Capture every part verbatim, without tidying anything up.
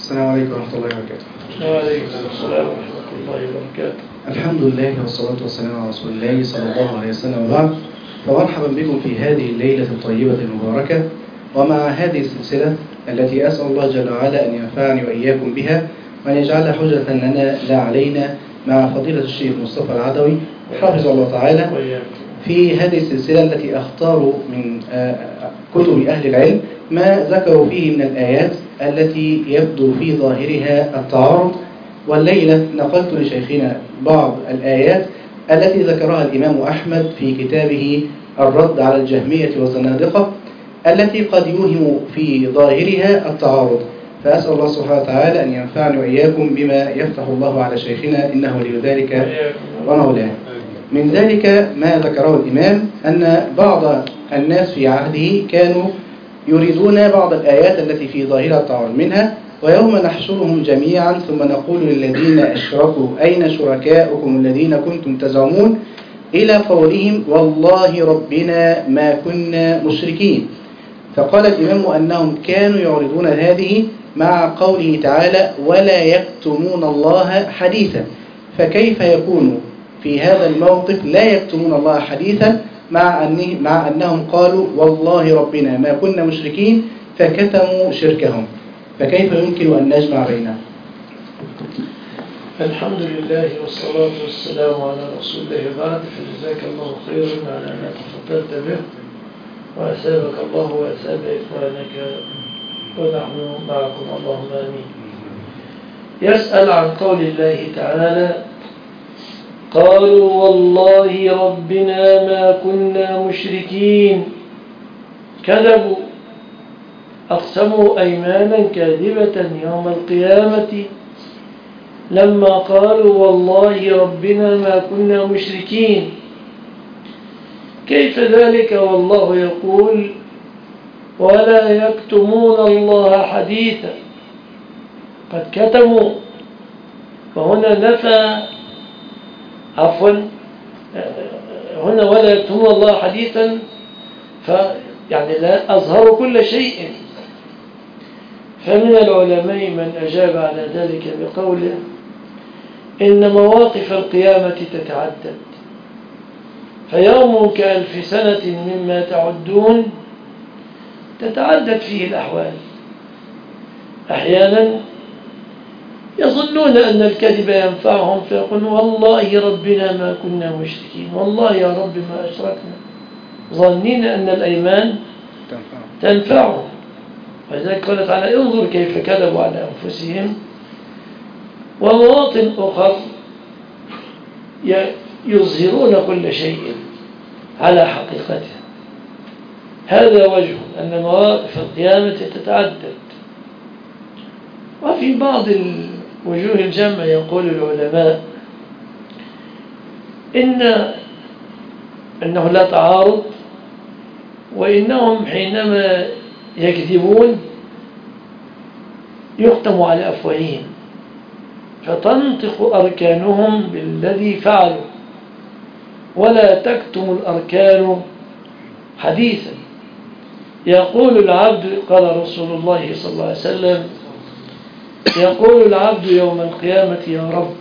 السلام عليكم ورحمة الله وبركاته. وعليكم السلام ورحمة الله وبركاته. الحمد لله والصلاة والسلام على رسول الله صلى الله عليه وسلم وبعد، فمرحبا بكم في هذه الليلة الطيبة المباركة ومع هذه السلسلة التي أسأل الله جل وعلا أن ينفعني وإياكم بها وأن يجعلها حجة لنا لا علينا، مع فضيلة الشيخ مصطفى العدوي حافظ الله تعالى في هذه السلسلة التي أختار من كتب أهل العلم ما ذكروا فيه من الآيات التي يبدو في ظاهرها التعارض. والليلة نقلت لشيخنا بعض الآيات التي ذكرها الإمام أحمد في كتابه الرد على الجهمية والزنادقة التي قد يوهم في ظاهرها التعارض، فأسأل الله سبحانه وتعالى أن ينفعني وإياكم بما يفتح الله على شيخنا إنه ولي ذلك ومولاه. من ذلك ما ذكره الإمام أن بعض الناس في عهده كانوا يريدون بعض الآيات التي في ظاهرها التعارض، منها ويوم نحشرهم جميعا ثم نقول للذين أشركوا أين شركاؤكم الذين كنتم تزعمون إلى قولهم والله ربنا ما كنا مشركين. فقال الإمام أنهم كانوا يعرضون هذه مع قوله تعالى ولا يكتمون الله حديثا، فكيف يكون في هذا الموقف لا يكتمون الله حديثا مع, أنه مع أنهم قالوا والله ربنا ما كنا مشركين فكتموا شركهم؟ فكيف يمكن أن نجمع بينهم؟ الحمد لله والصلاة والسلام على رسول الله بعد، فجزاك الله خيرا على ما تفضلت به وأسابك الله وأساب إخوانك ونحن معكم اللهم آمين. يسأل عن قول الله تعالى قالوا والله ربنا ما كنا مشركين، كذبوا أقسموا أيمانا كاذبة يوم القيامة لما قالوا والله ربنا ما كنا مشركين. كيف ذلك والله يقول ولا يكتمون الله حديثا؟ قد كتموا، وهنا نفى عفوا هنا ولا يكتمون الله حديثا فيعني لا أظهروا كل شيء. فمن العلماء من أجاب على ذلك بقوله إن مواقف القيامة تتعدد، فيوم كألف سنة مما تعدون تتعدد فيه الأحوال. أحيانا يظنون أن الكذب ينفعهم فيقولون والله ربنا ما كنا مشركين، والله يا رب ما أشركنا، ظنين أن الأيمان تنفعهم. ولذلك قال تعالى انظر كيف كذبوا على أنفسهم. ومواطن أخر يظهرون كل شيء على حقيقته. هذا وجه أن مواقف القيامة تتعدد. وفي بعض وجوه الجمع يقول العلماء إن أنه لا تعارض، وإنهم حينما يكذبون يختم على أفواههم فتنطق أركانهم بالذي فعلوا ولا تكتم الأركان حديثا. يقول العبد قال رسول الله صلى الله عليه وسلم يقول العبد يوم القيامة يا رب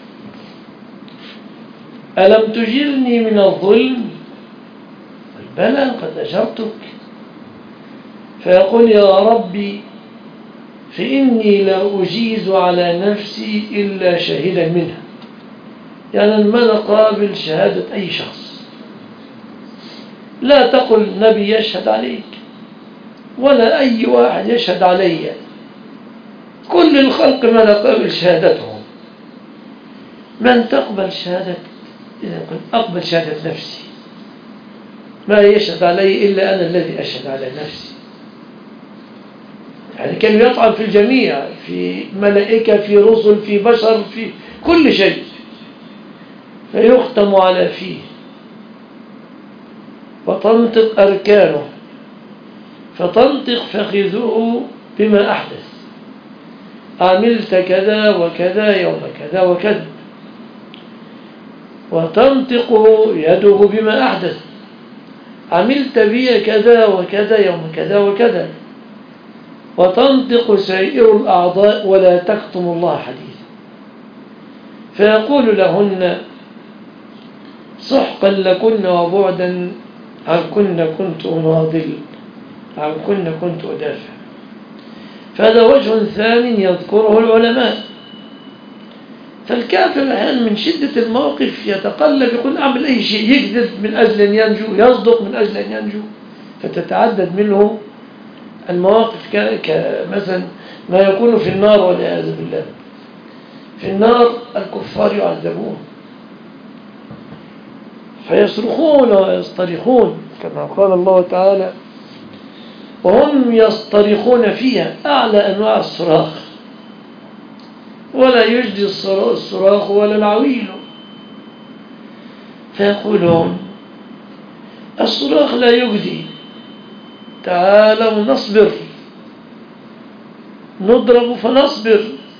ألم تجرني من الظلم؟ بلى قد أجرتك. فيقول يا ربي فإني لا أجيز على نفسي إلا شاهدا منها، يعني ما نقابل شهادة أي شخص، لا تقل نبي يشهد عليك ولا أي واحد يشهد علي، كل الخلق ما نقابل شهادتهم. من تقبل شهادة؟ إذا قلت أقبل شهادة نفسي، ما يشهد علي إلا أنا الذي أشهد على نفسي. يعني كان يطعن في الجميع، في ملائكة في رسل في بشر في كل شيء، فيختم على فيه وتنطق أركانه فتنطق فخذوه بما أحدث، عملت كذا وكذا يوم كذا وكذا، وتنطق يده بما أحدث، عملت بي كذا وكذا يوم كذا وكذا. وتنطق سائر الأعضاء ولا تكتم الله حديثا. فيقول لهن سحقا لكن وبعدا عنكن كنت أناضل عنكن كنت أدافع. فهذا وجه ثاني يذكره العلماء. فالكافر أحيانا من شدة الموقف يتقلب يقول أعمل أي شيء، يكذب من أجل أن ينجو، يصدق من أجل أن ينجو، فتتعدد منه المواقف كمثلا ما يكون في النار والعياذ بالله. في النار الكفار يعذبون فيصرخون ويصطرخون كما قال الله تعالى وهم يصطرخون فيها أعلى أنواع الصراخ ولا يجدي الصراخ ولا العويل. فيقولون الصراخ لا يجدي، تعالوا نصبر، نضرب فنصبر،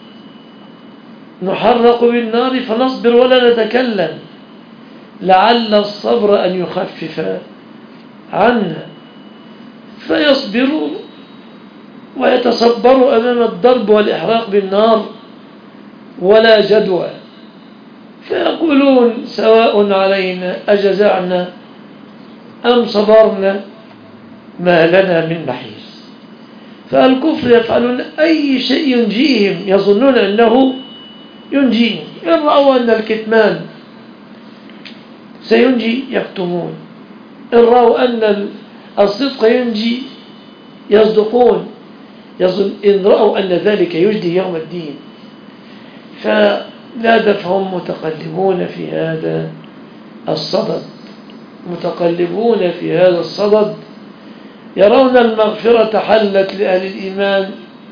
نحرق بالنار فنصبر ولا نتكلم، لعل الصبر أن يخفف عنا. فيصبروا ويتصبروا أمام الضرب والإحراق بالنار ولا جدوى. فيقولون سواء علينا أجزعنا أم صبرنا ما لنا من محيص. فالكفر يفعلون أي شيء ينجيهم، يظنون أنه ينجيهم. إن رأوا أن الكتمان سينجي يكتمون، إن رأوا أن الصدق ينجي يصدقون، إن رأوا أن ذلك يجدي يوم الدين. فلا فهم متقلبون في هذا الصدد، متقلبون في هذا الصدد، يرون المغفرة حلت لأهل الإيمان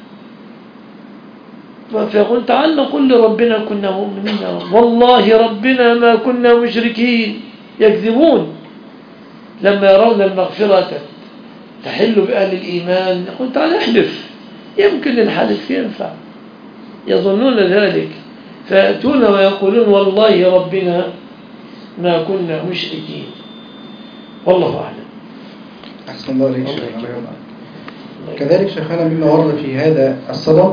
فيقول تعال نقول لربنا كنا مؤمنين والله ربنا ما كنا مشركين. يكذبون لما يرون المغفرة تحل بأهل الإيمان يقول تعال احلف يمكن الحلف ينفع، يظنون ذلك فيأتون ويقولون والله ربنا ما كنا مشركين. والله أعلم. أحسن الله عليك شيخنا. كذلك شيخنا مما ورد في هذا الصدد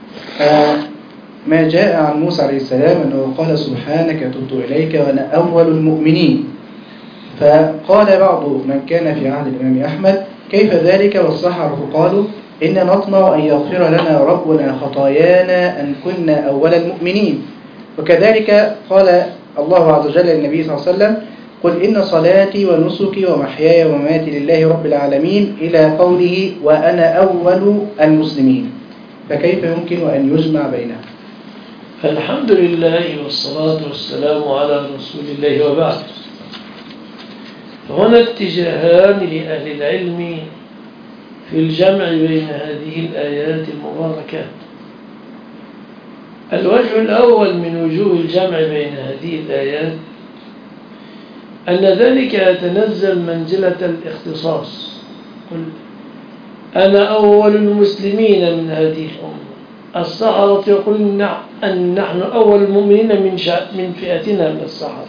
ما جاء عن موسى عليه السلام أنه قال سبحانك تبت إليك وأنا أول المؤمنين. فقال بعض من كان في عهد الإمام أحمد كيف ذلك والسحرة قالوا إن نطمع أن يغفر لنا ربنا خطايانا أن كنا أول المؤمنين. وكذلك قال الله عز وجل للنبي صلى الله عليه وسلم قل إن صلاتي ونسكي ومحياي ومماتي لله رب العالمين إلى قوله وأنا أول المسلمين. فكيف يمكن أن يجمع بينها؟ الحمد لله والصلاة والسلام على رسول الله وبعد. هنا اتجاهان لأهل العلم في الجمع بين هذه الآيات المباركات. الوجه الأول من وجوه الجمع بين هذه الآيات أن ذلك يتنزل منزلة الاختصاص. قل أنا أول المسلمين من هذه الأمة. السحرة يقولون أن نحن أول المؤمنين من من فئتنا من السحرة.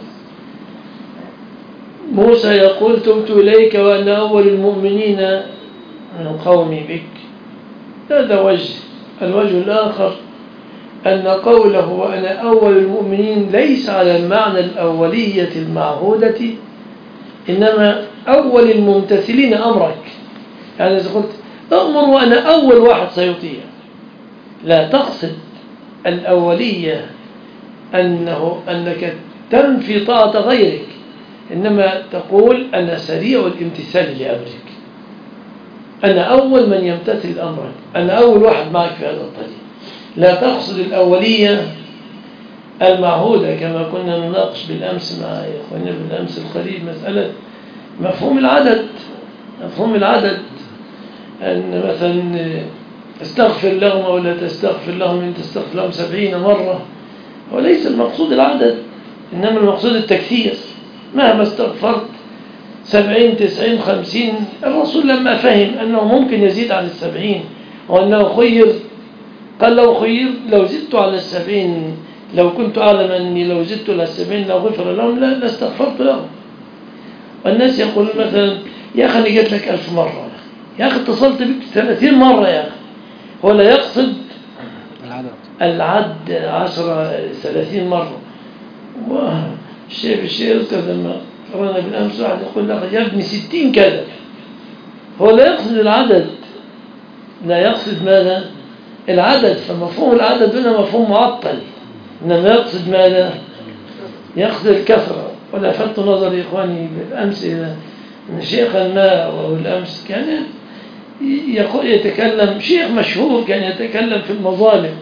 موسى يقول تبت إليك وأنا أول المؤمنين من قومي بك. هذا وجه. الوجه الآخر أن قوله وأنا أول المؤمنين ليس على المعنى الأولية المعهودة، إنما أول الممتثلين أمرك. يعني إذا قلت أمر وأنا أول واحد سيطيع، لا تقصد الأولية أنه أنك تنفي طاعة غيرك، إنما تقول أنا سريع الامتثال لأمرك، أنا أول من يمتثل أمرك، أنا أول واحد معك في هذا الطريق. لا تقصد الأولية المعهودة كما كنا نناقش بالأمس مع إخواننا بالأمس القريب مسألة مفهوم العدد. مفهوم العدد أن مثلا استغفر لهم أو لا تستغفر لهم إن تستغفر لهم سبعين مرة، وليس المقصود العدد إنما المقصود التكثير. مهما استغفرت سبعين تسعين خمسين، الرسول لما فهم أنه ممكن يزيد عن السبعين وأنه خير قال لو خير لو زدت على السبعين، لو كنت أعلم أني لو زدت على السبعين لو غفر لهم لا لاستغفرت لهم. والناس يقولون مثلا يا أخي أنا جيت لك ألف مرة، يا أخي اتصلت بك ثلاثين مرة، يا أخي هو لا يقصد العدد العد عشرة ثلاثين مرة. والشيخ الشيخ يذكر لما قرأنا بالأمس واحد يقول لك يا ابني ستين كذا. هو لا يقصد العدد، لا يقصد ماذا؟ العدد. فمفهوم العدد هنا مفهوم معطل، إنما يقصد ماذا؟ يقصد الكثرة. ولا لفت نظري إخواني بالأمس إلى أن شيخا ما وهو الأمس كان يقول يتكلم، شيخ مشهور كان يتكلم في المظالم،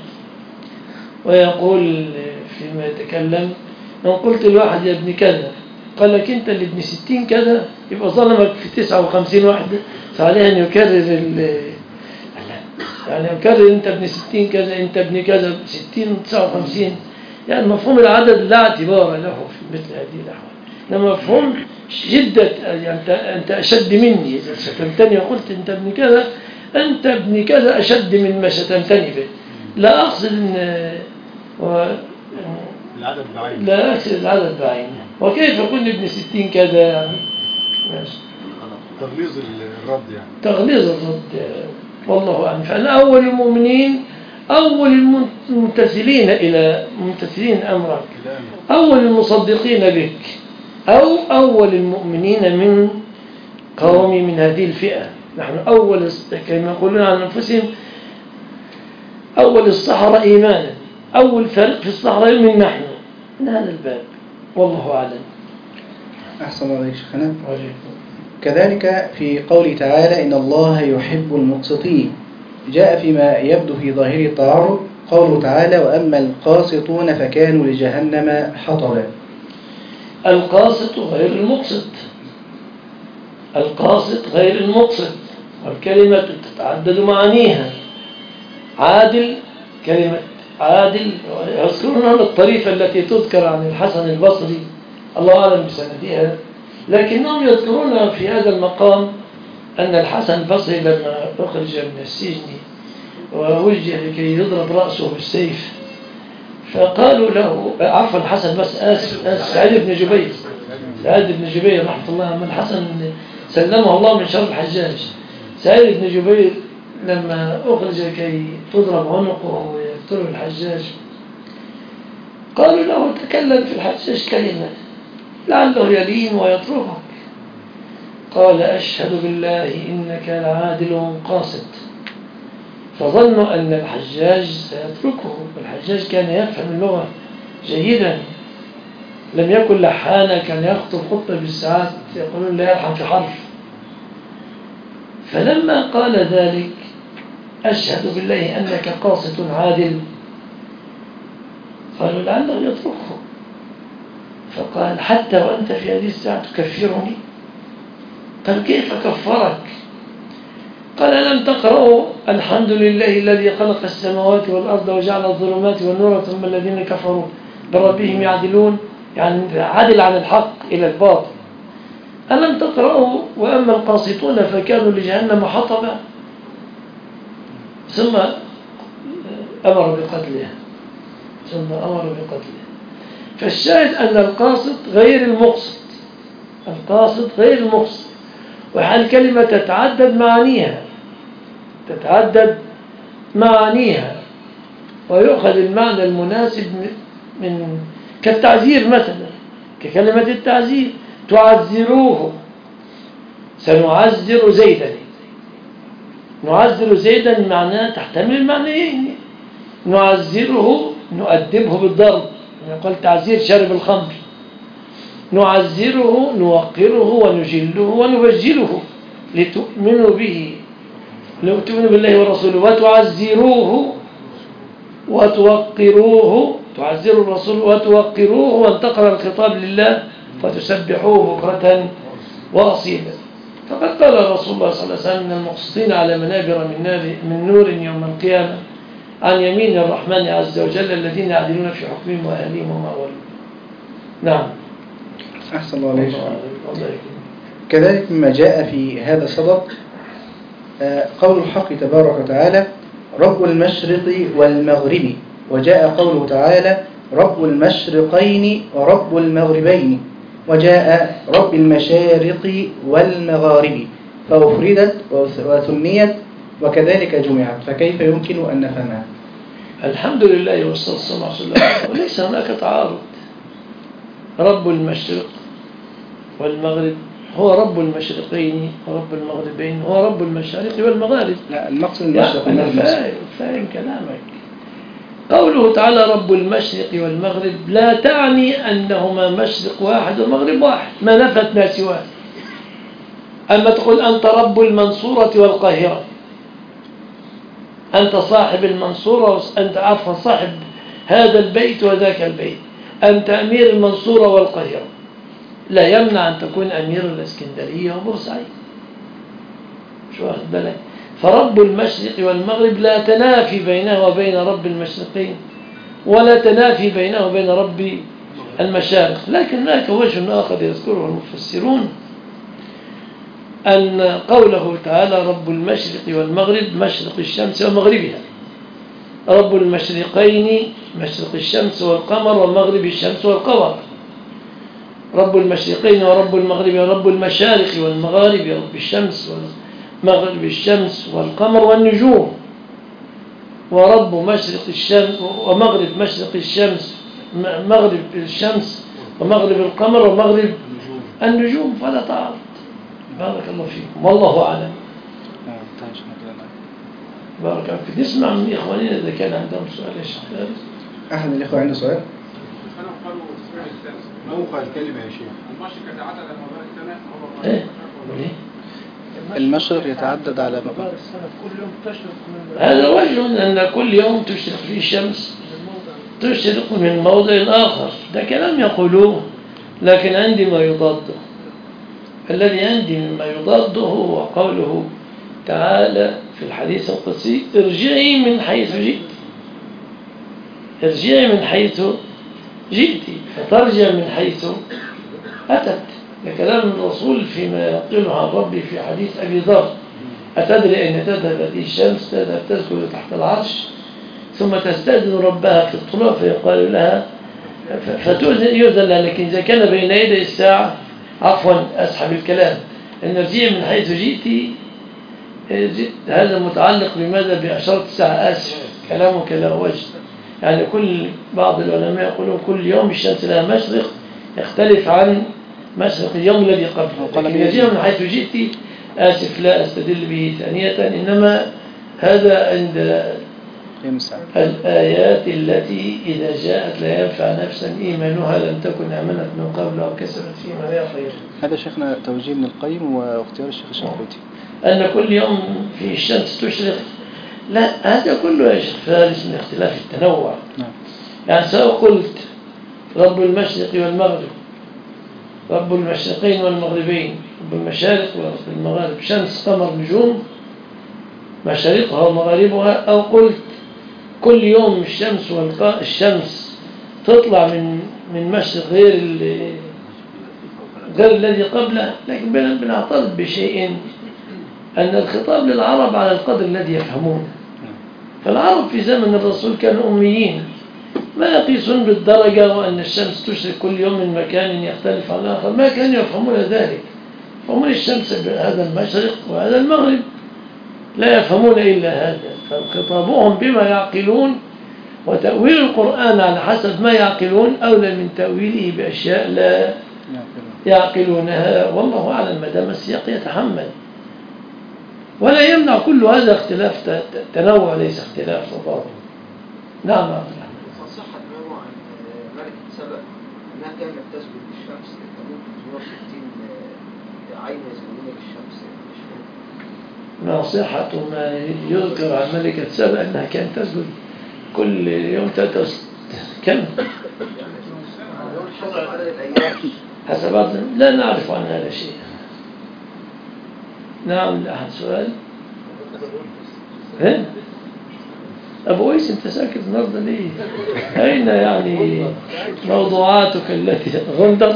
ويقول فيما يتكلم لو قلت الواحد يا ابن كذا قال لك أنت اللي ابن ستين كذا يبقى ظلمك في تسعة وخمسين واحدة، فعليه أن يكرر يعني يكرر أنت ابن ستين كذا أنت ابن كذا ستين وتسعة وخمسين. يعني مفهوم العدد لا اعتبار له في مثل هذه الأحوال، لما مفهوم جدة يعني أنت أشد مني إذا شتمتني وقلت أنت ابن كذا أنت ابن كذا أشد من ما شتمتني به. لا أقصد أن و... العدد بعينه، لا أقصد العدد بعينه. وكيف يكون ابن ستين كذا يعني ماشي. تغليظ الرد يعني تغليظ الرد والله أعلم. فأنا أول المؤمنين أول الممتثلين إلى ممتثلين أمرك، أول المصدقين بك، أو أول المؤمنين من قومي من هذه الفئة. نحن أول كما يقولون عن أنفسهم أول الصحراء إيمانا، أول فرق في الصحراء من نحن من هذا الباب. والله أعلم. أحسن الله عليك شيخنا. كذلك في قوله تعالى إن الله يحب المقسطين، جاء فيما يبدو في ظاهر التعارض قوله تعالى وأما القاسطون فكانوا لجهنم حطبا. القاسط غير المقسط، القاسط غير المقسط، والكلمة تتعدد معانيها. عادل كلمة عادل يذكرون هنا الطريفة التي تذكر عن الحسن البصري الله أعلم بسندها، لكنهم يذكرون في هذا المقام أن الحسن البصري لما أخرج من السجن ووجه لكي يضرب رأسه بالسيف فقالوا له عفوا الحسن بس آسف آسف سعيد بن جبير سعيد بن جبير رحمة الله من الحسن سلمه الله من شر الحجاج. سعيد بن جبير لما أخرج كي تضرب عنقه ويقتله الحجاج قالوا له تكلم في الحجاج كلمة لعله يلين ويتركك، قال أشهد بالله إنك لعادل قاسط. فظنوا أن الحجاج سيتركه، والحجاج كان يفهم اللغة جيدا، لم يكن لحانا، كان يخطب خطبة بالساعات يقولون لا يلحن في حرف. فلما قال ذلك أشهد بالله أنك قاسط عادل قالوا لعله يتركه، فقال حتى وأنت في هذه الساعة تكفرني؟ قال كيف كفرك؟ قال ألم تقرأوا الحمد لله الذي خلق السماوات والأرض وجعل الظلمات والنور ثم الذين كفروا بربهم يعدلون، يعني عدل عن الحق إلى الباطل. ألم تقرأوا وأما القاسطون فكانوا لجهنم حطبا، ثم أمر بقتله ثم أمر بقتله. فالشاهد أن القاسط غير المقسط، القاسط غير المقسط، وحال كلمة تتعدد معانيها تتعدد معانيها ويؤخذ المعنى المناسب من كالتعزير مثلا، ككلمة التعزير تعزروه سنعزر زيدا، نعزر زيدا معناه تحتمل المعنيين، نعزره نؤدبه بالضرب يقول تعزير شرب الخمر، نعزره نوقره ونجله ونبجله لتؤمنوا به لتؤمنوا بالله ورسوله وتعزروه وتوقروه، تعزروا الرسول وتوقروه، وانتقل الخطاب لله فتسبحوه بكرة وأصيلا. فقد قال رسول الله صلى الله عليه وسلم من المقسطين على منابر من, نار من نور يوم القيامة عن يمين الرحمن عز وجل الذين يعدلون في حكمهم وأهلهم ومأوالهم. نعم. أحسن الله عليك. كذلك مما جاء في هذا الصدد قول الحق تبارك وتعالى رب المشرق والمغرب، وجاء قوله تعالى رب المشرقين ورب المغربين، وجاء رب المشارق والمغارب، فأفردت وثنيت وكذلك جمعت، فكيف يمكن أن نفهمها؟ الحمد لله والصلاة والسلام على رسول الله. وليس هناك تعارض. رب المشرق والمغرب هو رب المشرقين ورب المغربين، هو رب المشارق والمغارب. لا، المقصد المشرق أنا والمغرب. فاهم, فاهم كلامك. قوله تعالى رب المشرق والمغرب لا تعني أنهما مشرق واحد ومغرب واحد، ما نفت ما سواه. أما تقول أنت رب المنصورة والقاهرة، أنت صاحب المنصورة، أنت عفوا صاحب هذا البيت وذاك البيت، أنت أمير المنصورة والقاهرة، لا يمنع أن تكون أمير الإسكندرية وبورسعيد. شو واخد بالك؟ فرب المشرق والمغرب لا تنافي بينه وبين رب المشرقين، ولا تنافي بينه وبين رب المشارق. لكن هناك وجه آخر يذكره المفسرون، أن قوله تعالى رب المشرق والمغرب مشرق الشمس ومغربها، رب المشرقين مشرق الشمس والقمر ومغرب الشمس والقمر، رب المشرقين ورب المغرب ورب المشارق والمغارب رب الشمس ومغرب الشمس والقمر والنجوم، ورب مشرق الشمس ومغرب مشرق الشمس مغرب الشمس ومغرب القمر ومغرب النجوم، فلا تعارض. بارك الله فيكم، والله أعلم. بارك الله فيك. نسمع من إخواننا إذا كان عندهم سؤال يا شيخ فارس. أحد الإخوة عنده سؤال؟ موقع الكلمة يا شيخ. المشرق يتعدد على مدار السنة. إيه؟ المشرق يتعدد على مدار السنة، كل يوم تشرق من هذا وجه أن كل يوم تشرق فيه الشمس تشرق من موضع آخر، ده كلام يقولوه، لكن عندي ما يضاده. الذي عندي مما يضاده هو قوله تعالى في الحديث القدسي ارجعي من حيث جئت، ارجعي من حيث جئت فترجع من حيث أتت. كلام الرسول فيما يقوله عن ربي في حديث أبي ذر، أتدري أين تذهب هذه الشمس؟ تذهب تسكن تحت العرش ثم تستأذن ربها في الطلوع فيقال لها فتؤذن لها، لكن إذا كان بين يدي الساعة عفوا أسحب الكلام، أن ارجعي من حيث جئت هذا متعلق بماذا؟ بأشارة الساعة. آسف، كلامك لا وجه. يعني كل بعض العلماء يقولون كل يوم الشمس لها مشرق يختلف عن مشرق اليوم الذي قبله، لكن ارجعي من حيث جئت آسف لا أستدل به ثانية، إنما هذا عند الآيات التي إذا جاءت لا ينفع نفسا إيمانها لم تكن آمنت من قبل أو كسبت في إيمانها خير. هذا شيخنا توجيه من القيم واختيار الشيخ الشنقيطي أن كل يوم في الشمس تشرق، لا هذا كله يا شيخ فارس من اختلاف التنوع. نعم. يعني سواء قلت رب المشرق والمغرب، رب المشرقين والمغربين، رب المشارق والمغارب، شمس قمر نجوم مشارقها ومغاربها، أو قلت كل يوم الشمس والقاء الشمس تطلع من من مشرق غير غير الذي قبله، لكن بنعترض بشيء أن الخطاب للعرب على القدر الذي يفهمون. فالعرب في زمن الرسول كانوا أميين، ما يقيسون بالدرجة وأن الشمس تشرق كل يوم من مكان يختلف عن الآخر، ما كانوا يفهمون ذلك. يفهمون الشمس بهذا المشرق وهذا المغرب، لا يفهمون إلا هذا. فخطابهم بما يعقلون، وتأويل القرآن على حسب ما يعقلون أولى من تأويله بأشياء لا يعقلونها. والله أعلم، ما دام السياق يتحمل، ولا يمنع كل هذا اختلاف تنوع ليس اختلاف تضاد. نعم. صحت عنه عن ملكة سبأ أنها كانت تسجد للشمس تموت ثلاثمائة وستين عين يسجدون للشمس. ما صحة ما يذكر عن ملكة سبأ أنها كانت تسجد كل يوم تتس كم؟ حسب لا نعرف عن هذا شيء. نعم. أحد سؤال؟ ها؟ أبو ويس أنت ساكت النهارده ليه؟ أين يعني موضوعاتك التي غندر؟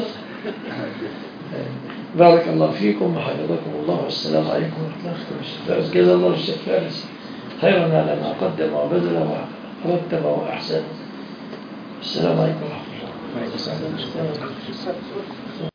بارك الله فيكم وحفظكم الله، والسلام عليكم ورحمة الله وبركاته. جزا الله الشيخ فارس خيرا على ما قدم وبذل ورتب وأحسن. السلام عليكم ورحمة الله.